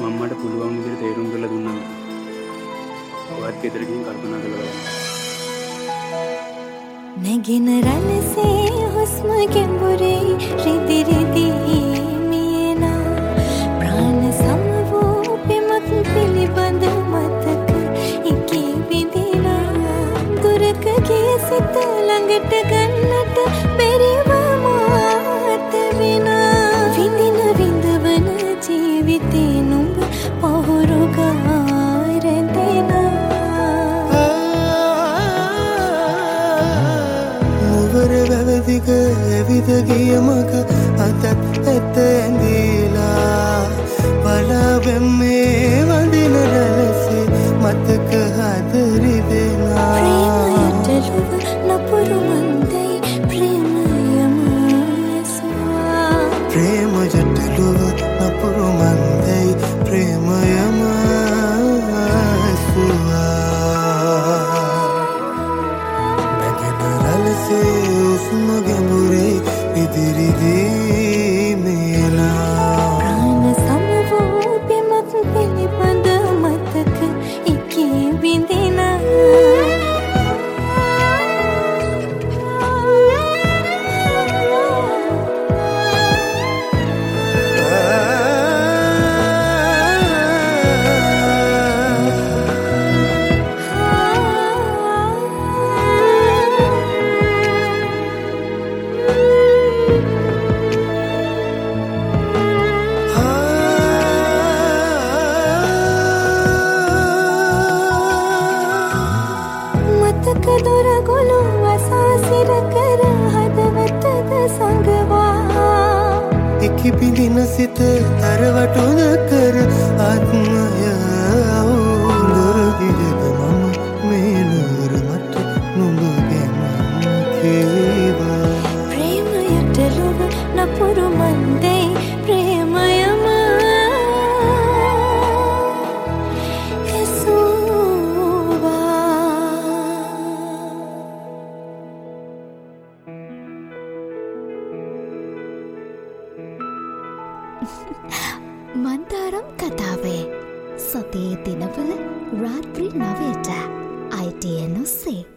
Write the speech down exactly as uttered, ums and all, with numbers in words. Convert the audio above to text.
මම්මට පුළුවන් විදිහට තේරුම් කරලා දුන්නා. ඔයත් ගෙදර ගිහින් කල්පනා කරලා බලන්න. නැගින රළසේ හුස්ම ගැඹුරේ රිදි රිදි මියනා ප්‍රාණ සමවෝ පෙමක් පිළිබඳ මතක එකී විඳිනා දුරක ගිය සිත ළඟට ගන්නට බැරිව මාත විනා විඳින විඳවන ජීවිතේ නුඹ පහුරු ගාරදෙනා වැවදික ඇවිද ගිය මග අතත් ඇත ඇඳීලා බලාවෙම්මේ වඳින රැලසේ මතක හදරි දෙනා ප්‍රේමයට ලොව නපුරු මන්දයි ප්‍රේමයම ඇසුවා ප්‍රේමයට ලොව නපුරු මන්දයි ප්‍රේමයම ඇසුවා උස්ම ගැඹුරේ ඉදිරිදී මේලා ප්‍රාණ සමවෝ පෙමක් පිළිබඳ මතක එකී විඳිනා දොරගොළු වසාසිර කර හදවතද සංගවා එකි පිඳින සිත තරවටුද කර ආත්මය අවුලුරගියද මම මේනර මට නුඹ ගැන කීවා ප්‍රේමයට ලොව නපුරු මන්දේ ප්‍රේමයම මන්තාරම් කතාවේ සතියේ දිනවල රාත්‍රී නවයට I T N ඔස්සේ